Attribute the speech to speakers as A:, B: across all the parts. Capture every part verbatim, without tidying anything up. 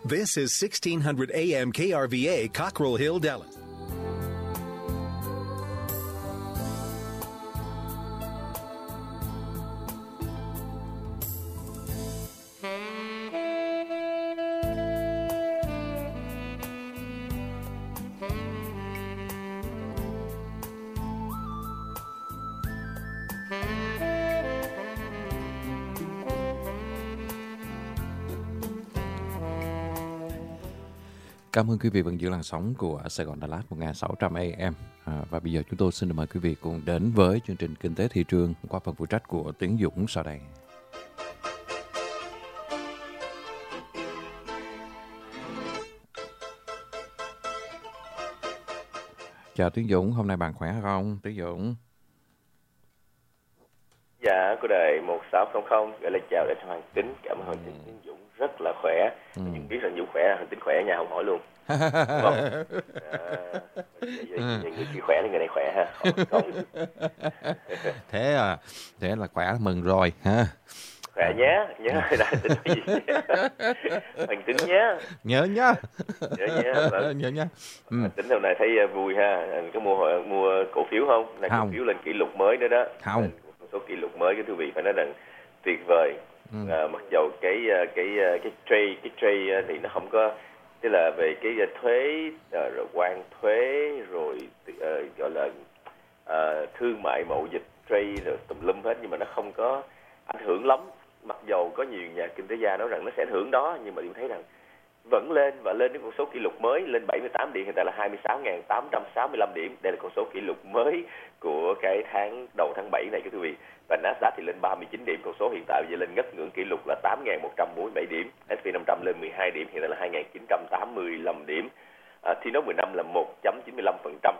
A: This is sixteen hundred A M K R V A, Cockrell Hill, Dallas.
B: Cảm ơn quý vị vẫn giữ làn sóng của Sài Gòn Đà Lạt một nghìn sáu trăm A M. À, và bây giờ chúng tôi xin được mời quý vị cùng đến với chương trình Kinh tế Thị trường qua phần phụ trách của Tiến Dũng sau đây. Chào Tiến Dũng, hôm nay bạn khỏe không? Tiến Dũng.
C: Dạ, của đài một sáu không không gửi lời chào đến Hoàng Tính. Cảm ơn Hoàng Tính, Tiến Dũng rất là khỏe. Ừ. Nhưng biết rằng Dũng khỏe, Hoàng Tính khỏe nhà không hỏi luôn. Đúng không? À, người kia khỏe thì người này khỏe ha. Không, không.
B: Thế à, thế là khỏe mừng rồi ha.
C: Khỏe nhé, nhớ đã tính nói gì? Hoàng Tính nhé.
B: Nhớ nhá.
C: Nhớ nhé. Vâng.
B: Nhớ nhá. Ừ.
C: Hoàng Tính hôm nay thấy vui ha. Có mua mua cổ phiếu không? Này, cổ phiếu lên kỷ lục mới nữa đó.
B: Không.
C: Số kỷ lục mới, cái thưa vị phải nói rằng tuyệt vời. Ừ. À, mặc dầu cái cái cái trade cái trade thì nó không có, tức là về cái thuế rồi quan thuế rồi uh, gọi là uh, thương mại mậu dịch trade rồi tùm lum hết, nhưng mà nó không có ảnh hưởng lắm. Mặc dầu có nhiều nhà kinh tế gia nói rằng nó sẽ ảnh hưởng đó, nhưng mà tôi thấy rằng vẫn lên và lên đến con số kỷ lục mới, lên bảy mươi tám điểm, hiện tại là hai mươi sáu nghìn tám trăm sáu mươi lăm điểm. Đây là con số kỷ lục mới của cái tháng đầu tháng bảy này, quý vị. Và Nasdaq thì lên ba mươi chín điểm, con số hiện tại bây giờ lên ngất ngưỡng kỷ lục là tám nghìn một trăm bốn mươi bảy điểm. ét and pê năm trăm lên mười hai điểm, hiện tại là hai nghìn chín trăm tám mươi lăm điểm. À, T nốt mười lăm là một phẩy chín mươi lăm phần trăm.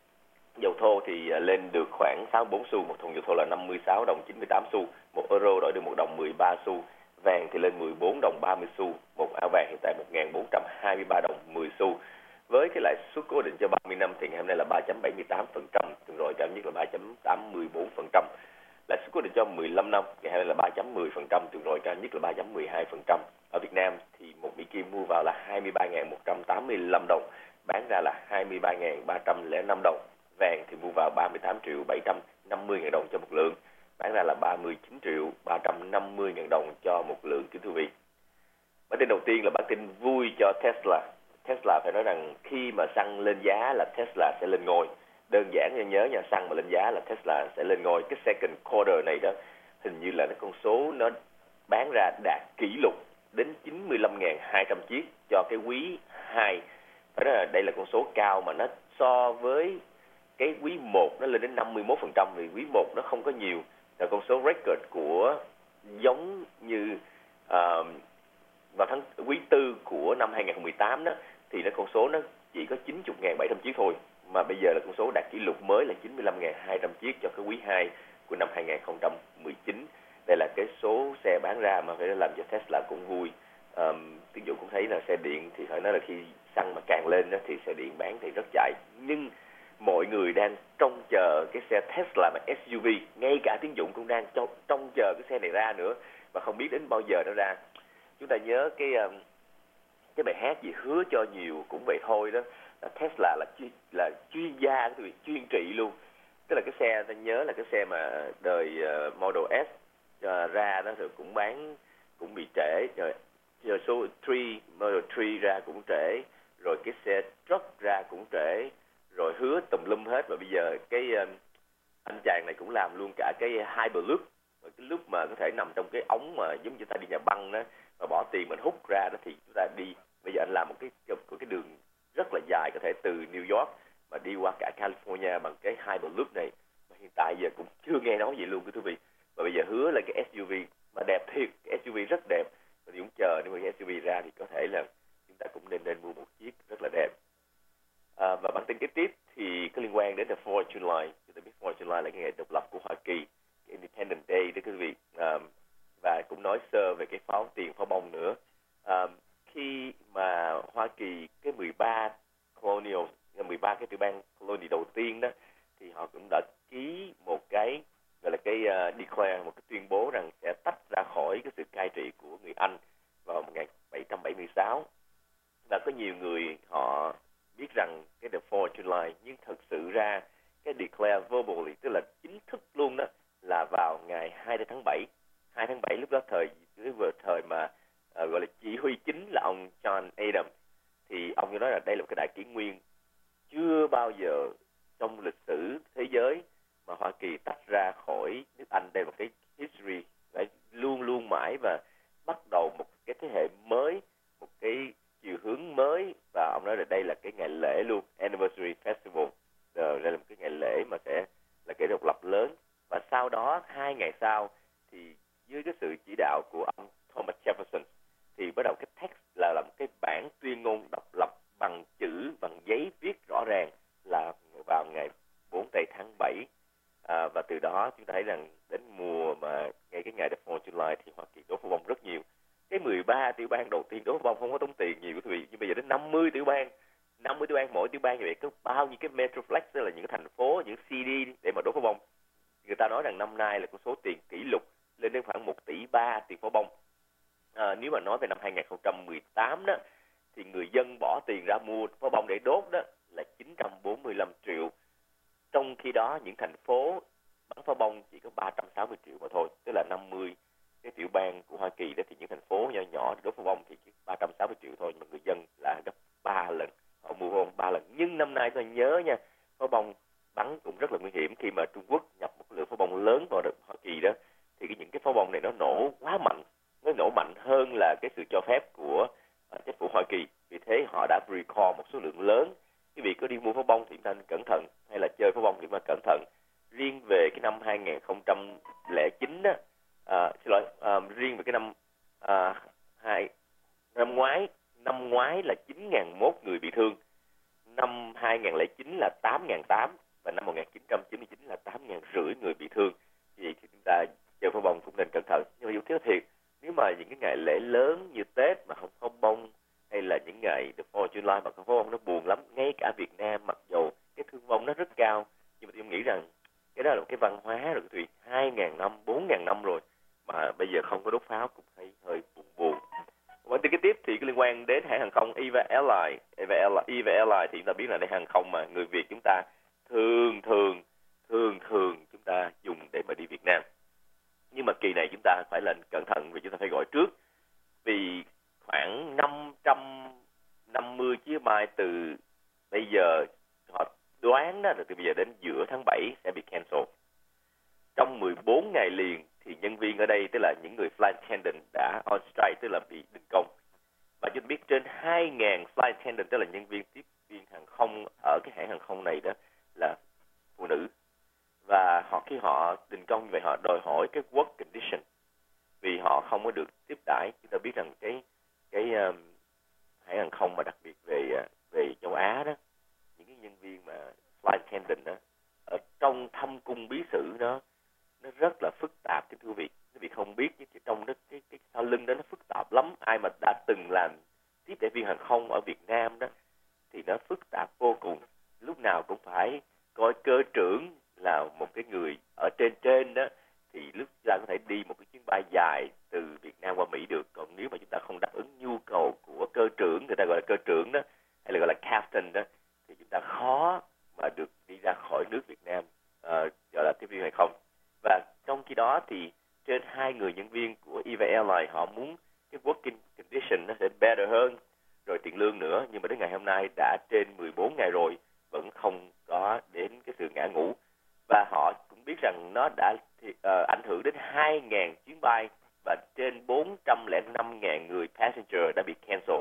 C: Dầu thô thì lên được khoảng sáu mươi bốn xu, một thùng dầu thô là năm mươi sáu đồng chín mươi tám xu, một euro đổi được một đồng mười ba xu. Vàng thì lên mười bốn đồng ba mươi xu, một ao vàng hiện tại một nghìn bốn trăm hai mươi ba đồng mười xu. Với cái lãi suất cố định cho ba mươi năm thì ngày hôm nay là ba phẩy bảy mươi tám phần trăm, tuần rồi cao nhất là ba phẩy tám mươi bốn phần trăm. Lãi suất cố định cho mười lăm năm ngày hôm nay là ba phẩy mười phần trăm, tuần rồi cao nhất là ba phẩy mười hai phần trăm. Ở Việt Nam thì một Mỹ Kim mua vào là hai mươi ba nghìn một trăm tám mươi lăm đồng, bán ra là hai mươi ba nghìn ba trăm lẻ năm đồng. Vàng thì mua vào ba mươi tám triệu bảy trăm năm mươi nghìn đồng cho một lượng, bán ra là ba mươi chín triệu ba trăm năm mươi nghìn đồng cho một lượng, kính thưa quý vị. Bản tin đầu tiên là bản tin vui cho Tesla. Tesla phải nói rằng khi mà xăng lên giá là Tesla sẽ lên ngôi. Đơn giản như nhớ nhà xăng mà lên giá là Tesla sẽ lên ngôi. Cái second quarter này đó, hình như là cái con số nó bán ra đạt kỷ lục đến chín mươi lăm nghìn hai trăm chiếc cho cái quý hai. Phải nói là đây là con số cao mà nó so với cái quý một nó lên đến năm mươi mốt phần trăm, vì quý một nó không có nhiều. Là con số record của giống như uh, vào tháng quý tư của năm hai nghìn không trăm mười tám đó, thì nó con số nó chỉ có chín mươi nghìn bảy trăm chiếc thôi, mà bây giờ là con số đạt kỷ lục mới là chín mươi lăm nghìn hai trăm chiếc cho cái quý hai của năm hai nghìn không trăm mười chín. Đây là cái số xe bán ra mà phải làm cho Tesla cũng vui. Um, Ví dụ cũng thấy là xe điện thì phải nói là khi xăng mà càng lên đó, thì xe điện bán thì rất chạy, nhưng mọi người đang trông chờ cái xe Tesla mà ét u vê, ngay cả Tiến Dũng cũng đang trông, trông chờ cái xe này ra nữa, và không biết đến bao giờ nó ra. Chúng ta nhớ cái cái bài hát gì hứa cho nhiều cũng vậy thôi đó, là Tesla là chuyên, là chuyên gia, chuyên trị luôn. Tức là cái xe, ta nhớ là cái xe mà đời uh, Model S uh, ra đó rồi cũng bán, cũng bị trễ, rồi, rồi số ba, Model ba ra cũng trễ, rồi cái xe truck ra cũng trễ, rồi hứa tùm lum hết. Và bây giờ cái uh, anh chàng này cũng làm luôn cả cái Hyperloop, cái lúc mà có thể nằm trong cái ống mà giống như ta đi nhà băng đó, mà bỏ tiền mình hút ra đó thì chúng ta đi. Bây giờ anh làm một cái một cái đường rất là dài, có thể từ New York mà đi qua cả California bằng cái Hyperloop này, mà hiện tại giờ cũng chưa nghe nói gì luôn quý vị. Và bây giờ hứa là cái ét u vê mà đẹp thiệt, cái ét u vê rất đẹp, và cũng chờ nếu mà cái ét u vê ra thì có thể là chúng ta cũng nên nên mua một chiếc rất là đẹp. À, và bản tin kế tiếp thì có liên quan đến the fourth of July. Chúng ta biết fourth of July là cái ngày độc lập của Hoa Kỳ, cái Independence Day đó quý vị. À, và cũng nói sơ về cái pháo tiền, pháo bông nữa. À, khi mà Hoa Kỳ cái mười ba colonial, mười ba cái tiểu bang colony đầu tiên đó, thì họ cũng đã ký một cái gọi là cái uh, declare, một cái tuyên bố rằng sẽ tách ra khỏi cái sự cai trị của người Anh vào một nghìn bảy trăm bảy mươi sáu. Và có nhiều người họ biết rằng cái the fourth of July, nhưng thật sự ra cái declare verbally, tức là chính thức luôn đó, là vào ngày hai tháng bảy. hai tháng bảy lúc đó thời vừa thời mà uh, gọi là chỉ huy chính là ông John Adams, thì ông nói là đây là một cái đại kỷ nguyên chưa bao giờ trong lịch sử thế giới mà Hoa Kỳ tách ra khỏi nước Anh. Đây là một cái history phải luôn luôn mãi và bắt đầu một cái thế hệ mới, một cái chiều hướng mới. Và ông nói là đây là cái ngày lễ luôn, anniversary festival. Rồi đây là một cái ngày lễ mà sẽ là cái độc lập lớn. Và sau đó hai ngày sau thì dưới cái sự chỉ đạo của ông Thomas Jefferson thì bắt đầu cái text là làm cái bản tuyên ngôn độc lập bằng chữ, bằng giấy viết rõ ràng là vào ngày bốn tây tháng bảy. À, và từ đó chúng ta thấy rằng đến mùa mà ngay cái ngày the fourth of July thì Hoa Kỳ đốt pháo bông rất nhiều. Cái mười ba tiểu bang đầu tiên đốt pháo bông không có tốn tiền nhiều quý vị, nhưng bây giờ đến năm mươi tiểu bang, năm mươi tiểu bang, mỗi tiểu bang như vậy có bao nhiêu cái metroplex, tức là những cái thành phố, những city để mà đốt pháo bông. Người ta nói rằng năm nay là có số tiền kỷ lục lên đến khoảng một tỷ ba tiền pháo bông. À, nếu mà nói về năm hai không một tám đó thì người dân bỏ tiền ra mua pháo bông để đốt đó là chín trăm bốn mươi lăm triệu. Trong khi đó những thành phố bắn pháo bông chỉ có ba trăm sáu mươi triệu mà thôi, tức là năm mươi cái tiểu bang của Hoa Kỳ đó thì những thành phố nhỏ nhỏ đốt pháo bông thì chỉ ba trăm sáu mươi triệu thôi, nhưng mà người dân là gấp ba lần, họ mua pháo bông ba lần. Nhưng năm nay tôi nhớ nha, pháo bông bắn cũng rất là nguy hiểm. Khi mà Trung Quốc nhập một lượng pháo bông lớn vào Hoa Kỳ đó thì cái những cái pháo bông này nó nổ quá mạnh, nó nổ mạnh hơn là cái sự cho phép của uh, chính phủ Hoa Kỳ. Vì thế họ đã recall một số lượng lớn. Quý vị có đi mua pháo bông thì chúng ta cẩn thận, hay là chơi pháo bông thì mà cẩn thận. Riêng về cái năm hai không không chín đó, à, xin lỗi, à, riêng về cái năm à, hai năm ngoái, năm ngoái là chín nghìn một người bị thương, năm hai không không chín là tám nghìn tám trăm và năm một nghìn chín trăm chín mươi chín là tám nghìn rưỡi người bị thương. Vì thì chúng ta chơi pháo bông cũng nên cẩn thận. Nhưng mà dù thiếu thiệt, nếu mà những cái ngày lễ lớn như Tết mà không pháo bông, hay là những ngày the fourth of July mà không pháo bông, nó buồn lắm. Ngay cả Việt Nam mặc dù cái thương vong nó rất cao, nhưng mà tôi nghĩ rằng cái đó là một cái văn hóa rồi, tùy hai nghìn năm, bốn nghìn năm rồi mà bây giờ không có đốt pháo cũng thấy hơi buồn buồn. Và từ cái tiếp thì cái liên quan đến hãng hàng không Eva Airlines, Eva Airlines, Eva Airlines thì chúng ta biết là đây hàng không mà người Việt chúng ta thường thường thường thường chúng ta dùng để mà đi Việt Nam. Nhưng mà kỳ này chúng ta phải lên cẩn thận vì chúng ta phải gọi trước, vì khoảng năm trăm năm mươi chiếc bay từ bây giờ họ đoán đó là từ bây giờ đến giữa tháng bảy sẽ bị cancel. Trong mười bốn ngày liền thì nhân viên ở đây, tức là những người flight attendant đã on strike, tức là bị đình công. Và chúng ta biết trên hai nghìn flight attendant, tức là nhân viên tiếp viên hàng không ở cái hãng hàng không này đó là phụ nữ. Và họ khi họ đình công như vậy, họ đòi hỏi cái work condition, vì họ không có được tiếp đãi. Chúng ta biết rằng cái cái um, hãng hàng không mà đặc biệt về về châu Á đó, những cái nhân viên mà flight attendant đó, ở trong thâm cung bí sử đó, nó rất là phức tạp cái thưa vị. Quý vị không biết chứ trong đó cái cái sau lưng đó nó phức tạp lắm. Ai mà đã từng làm tiếp đãi viên hàng không ở Việt Nam đó thì nó phức tạp vô cùng. Lúc nào cũng phải coi cơ trưởng là một cái người ở trên trên đó, thì lúc ta có thể đi một cái chuyến bay dài từ Việt Nam qua Mỹ được. Còn nếu mà chúng ta không đáp ứng nhu cầu của cơ trưởng, người ta gọi là cơ trưởng đó, hay là gọi là captain đó, thì chúng ta khó mà được đi ra khỏi nước Việt Nam, uh, gọi là tiếp viên hay không. Và trong khi đó thì trên hai người nhân viên của Eva Airlines họ muốn cái working condition nó sẽ better hơn, rồi tiền lương nữa. Nhưng mà đến ngày hôm nay đã trên mười bốn ngày rồi vẫn không có đến cái sự ngã ngũ. Và họ cũng biết rằng nó đã thì, uh, ảnh hưởng đến hai nghìn chuyến bay và trên bốn trăm lẻ năm nghìn người passenger đã bị cancel.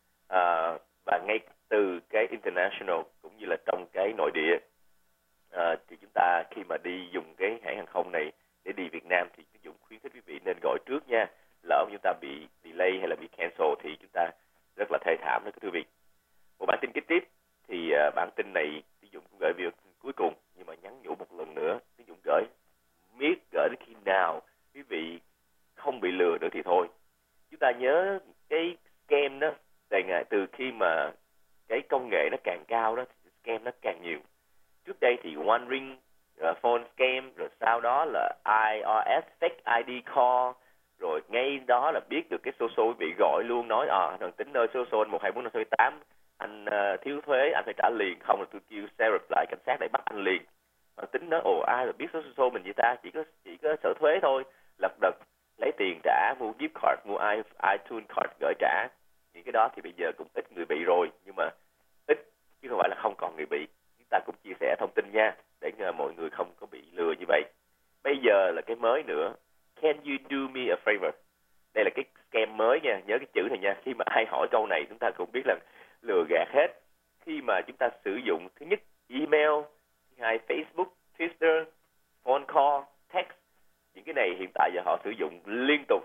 C: Uh, và ngay từ cái international cũng như là trong cái nội địa, uh, thì chúng ta khi mà đi dùng cái hãng hàng không này để đi Việt Nam thì chúng khuyến khích quý vị nên gọi trước nha. Lỡ chúng ta bị delay hay là bị cancel thì chúng ta rất là thê thảm đó thưa quý vị. Một bản tin kế tiếp thì uh, bản tin này Tiến Dũng cũng gửi việc cuối cùng, nhưng mà nhắn nhủ một lần nữa, Tiến Dũng gửi miết gửi đến khi nào quý vị không bị lừa nữa thì thôi. Chúng ta nhớ cái scam đó, từ khi mà cái công nghệ nó càng cao đó thì scam nó càng nhiều. Trước đây thì One Ring, uh, phone scam, rồi sau đó là i rờ ét fake i đê call, rồi ngay đó là biết được cái số số bị gọi luôn, nói à thằng Tính ơi, số số anh một hai bốn năm sáu tám anh uh, thiếu thuế, anh phải trả liền, không là tôi kêu sheriff lại, cảnh sát để bắt anh liền. Thằng Tính nói ồ ai mà biết số số mình vậy ta, chỉ có chỉ có sở thuế thôi, lật đật lấy tiền trả, mua gift card, mua iTunes card gửi trả. Những cái đó thì bây giờ cũng ít người bị rồi, nhưng mà ít chứ không phải là không còn người bị. Chúng ta cũng chia sẻ thông tin nha, để mọi người không có bị lừa như vậy. Bây giờ là cái mới nữa, can you do me a favor? Đây là cái scam mới nha, nhớ cái chữ này nha. Khi mà ai hỏi câu này chúng ta cũng biết là lừa gạt hết. Khi mà chúng ta sử dụng thứ nhất email, thứ hai Facebook, Twitter, phone call, text, những cái này hiện tại giờ họ sử dụng liên tục,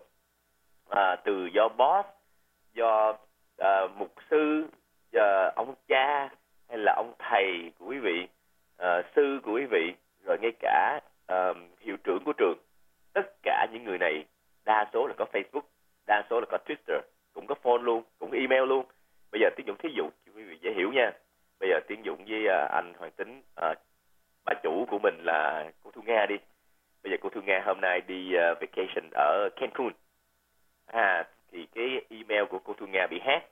C: à, từ do boss, do à, mục sư, do ông cha hay là ông thầy của quý vị, à, sư của quý vị, rồi ngay cả à, hiệu trưởng của trường. Tất cả những người này đa số là có Facebook, đa số là có Twitter, cũng có phone luôn, cũng có email luôn. Bây giờ Tiến Dũng thí dụ cho quý vị dễ hiểu nha. Bây giờ Tiến Dũng với à, anh Hoàng Tính, à, bà chủ của mình là cô Thu Nga đi. Bây giờ cô Thu Nga hôm nay đi uh, vacation ở Cancun. À, thì cái email của cô Thu Nga bị hack,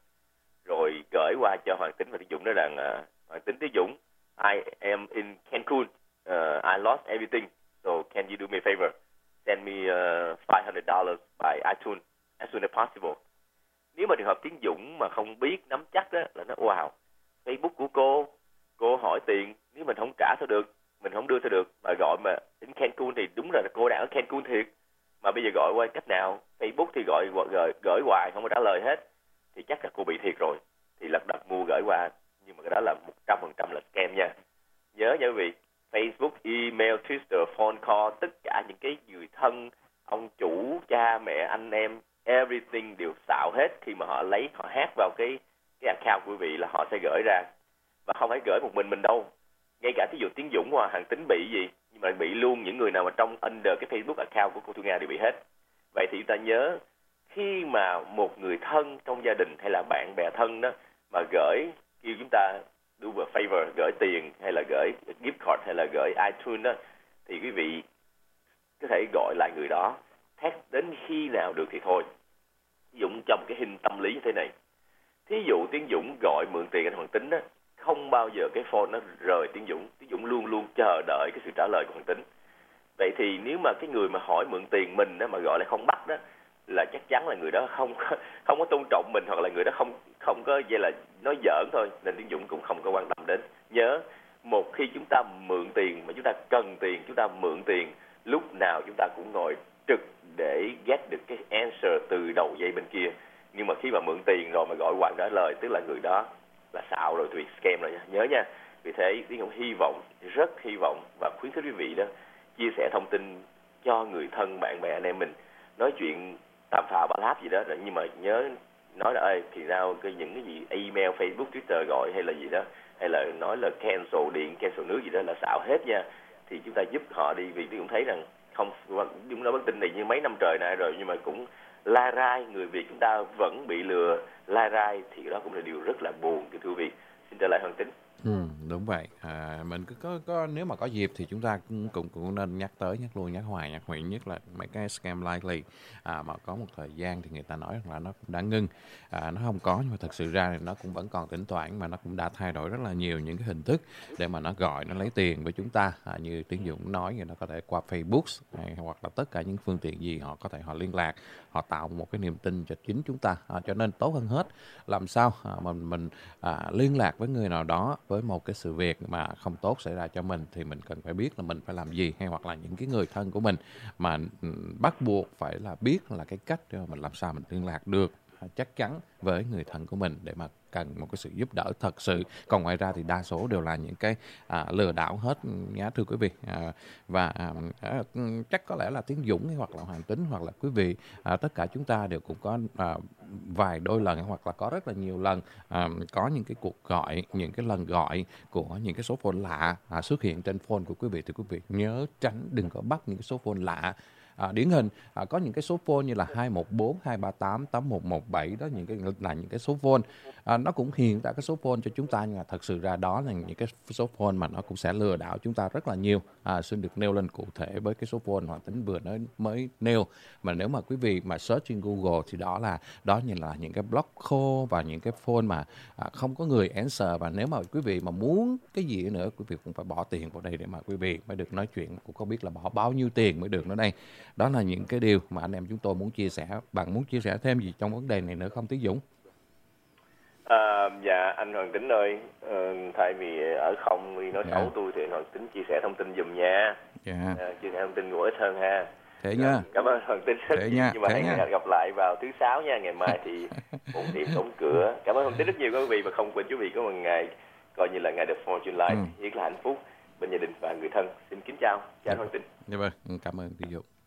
C: rồi gửi qua cho Hoàng Tính và Tiến Dũng nói rằng uh, Hoàng Tính, Tiến Dũng, I am in Cancun, uh, I lost everything, so can you do me a favor? Send me uh, five hundred dollars by iTunes as soon as possible. Nếu mà trường hợp Tiến Dũng mà không biết nắm chắc đó, là nó wow, Facebook của cô, cô hỏi tiền, nếu mình không trả sao được, mình không đưa sao được, mà gọi mà đến Cancun thì đúng là cô đang ở Cancun thiệt, mà bây giờ gọi qua cách nào? Facebook thì gọi gửi, gửi hoài không có trả lời hết, thì chắc là cô bị thiệt rồi, thì lật đật mua gửi qua. Nhưng mà cái đó là một trăm phần trăm là scam nha. Nhớ nha quý vị, Facebook, email, Twitter, phone call, tất cả những cái người thân, ông chủ, cha mẹ, anh em, everything đều xạo hết. Khi mà họ lấy, họ hack vào cái cái account của quý vị là họ sẽ gửi ra. Và không phải gửi một mình mình đâu, ngay cả thí dụ Tiến Dũng hoặc Hàng Tính bị gì, nhưng mà bị luôn những người nào mà trong under cái Facebook account của cô Thu Nga đều bị hết. Vậy thì chúng ta nhớ, khi mà một người thân trong gia đình hay là bạn bè thân đó mà gửi, kêu chúng ta do a favor, gửi tiền hay là gửi gift card hay là gửi iTunes đó, thì quý vị có thể gọi lại người đó, text đến khi nào được thì thôi. Ví dụ trong cái hình tâm lý như thế này, thí dụ Tiến Dũng gọi mượn tiền anh Hoàng Tính đó, không bao giờ cái phone nó rời Tiến Dũng. Tiến Dũng luôn luôn chờ đợi cái sự trả lời của Hoàng Tính. Vậy thì nếu mà cái người mà hỏi mượn tiền mình đó mà gọi lại không bắt đó, là chắc chắn là người đó không không có tôn trọng mình, hoặc là người đó không không có vậy là nói giỡn thôi, nên Tiến Dũng cũng không có quan tâm đến. Nhớ, một khi chúng ta mượn tiền mà chúng ta cần tiền, chúng ta mượn tiền, lúc nào chúng ta cũng ngồi trực để get được cái answer từ đầu dây bên kia. Nhưng mà khi mà mượn tiền rồi mà gọi hoài trả lời, tức là người đó là xạo rồi, tùy scam rồi nha. Nhớ nha. Vì thế Tiến Dũng hy vọng, rất hy vọng và khuyến khích quý vị đó chia sẻ thông tin cho người thân, bạn bè, anh em mình. Nói chuyện tạm phào bả láp gì đó, nhưng mà nhớ nói là ơi thì sao cái những cái gì email, Facebook, Twitter gọi hay là gì đó, hay là nói là cancel điện, cancel nước gì đó là xạo hết nha. Thì chúng ta giúp họ đi, vì tôi cũng thấy rằng không, chúng nó bất tin này như mấy năm trời nay rồi, nhưng mà cũng lai rai, người Việt chúng ta vẫn bị lừa lai rai, thì đó cũng là điều rất là buồn thưa quý vị. Xin trở lại Hoàng Tính.
B: Ừ, đúng vậy. À, mình cứ có, có nếu mà có dịp thì chúng ta cũng cũng, cũng nên nhắc tới, nhắc luôn, nhắc hoài, nhắc huyện, nhất là mấy cái scam likely à, mà có một thời gian thì người ta nói là nó cũng đã ngưng, à, nó không có, nhưng mà thật sự ra thì nó cũng vẫn còn thỉnh thoảng, mà nó cũng đã thay đổi rất là nhiều những cái hình thức để mà nó gọi, nó lấy tiền với chúng ta. À, như Tiến Dũng nói, thì nó có thể qua Facebook hay, hoặc là tất cả những phương tiện gì họ có thể họ liên lạc, họ tạo một cái niềm tin cho chính chúng ta. À, cho nên tốt hơn hết, làm sao à, mình mình à, liên lạc với người nào đó với một cái sự việc mà không tốt xảy ra cho mình, thì mình cần phải biết là mình phải làm gì, hay hoặc là những cái người thân của mình mà bắt buộc phải là biết là cái cách để mà mình làm sao mình liên lạc được chắc chắn với người thân của mình để mà cần một cái sự giúp đỡ thật sự. Còn ngoài ra thì đa số đều là những cái à, lừa đảo hết nhá thưa quý vị. À, và à, chắc có lẽ là Tiến Dũng hay hoặc là Hoàng Tính hoặc là quý vị, à, tất cả chúng ta đều cũng có à, vài đôi lần hoặc là có rất là nhiều lần à, có những cái cuộc gọi, những cái lần gọi của những cái số phone lạ à, xuất hiện trên phone của quý vị. Thì quý vị nhớ tránh, đừng có bắt những cái số phone lạ À, điển hình à, có những cái số phone như là hai một bốn hai ba tám tám một một bảy, đó những cái là những cái số phone à, nó cũng hiện ra cái số phone cho chúng ta, nhưng mà thật sự ra đó là những cái số phone mà nó cũng sẽ lừa đảo chúng ta rất là nhiều. À, xin được nêu lên cụ thể với cái số phone Hoàng Tính vừa nói mới nêu, mà nếu mà quý vị mà search trên Google thì đó là đó như là những cái blog khô và những cái phone mà à, không có người answer, và nếu mà quý vị mà muốn cái gì nữa, quý vị cũng phải bỏ tiền vào đây để mà quý vị mới được nói chuyện, cũng không biết là bỏ bao nhiêu tiền mới được nữa đây. Đó là những cái điều mà anh em chúng tôi muốn chia sẻ. Bạn muốn chia sẻ thêm gì trong vấn đề này nữa không Tiến Dũng?
C: À, dạ anh Hoàng Tính ơi, ờ, thay vì ở không đi nói
B: Dạ.
C: xấu tôi thì anh Hoàng Tính chia sẻ thông tin giùm nha.
B: Dạ.
C: À, chia sẻ thông tin hữu ích hơn ha.
B: Thế nha.
C: Cảm ơn Hoàng Tính rất
B: Thế
C: nhiều,
B: nha,
C: nhưng mà
B: thế
C: hẹn
B: nha.
C: gặp lại vào thứ sáu nha. Ngày mai thì bốn điểm đóng cửa. Cảm ơn Hoàng Tính rất nhiều quý vị, và không quên quý vị có một ngày coi như là ngày The Fortune Life,
B: Ừ.
C: rất là hạnh phúc bên gia đình và người thân. Xin kính chào, chào anh Hoàng Tính.
B: Dạ vâng, cảm ơn Tiến Dũng.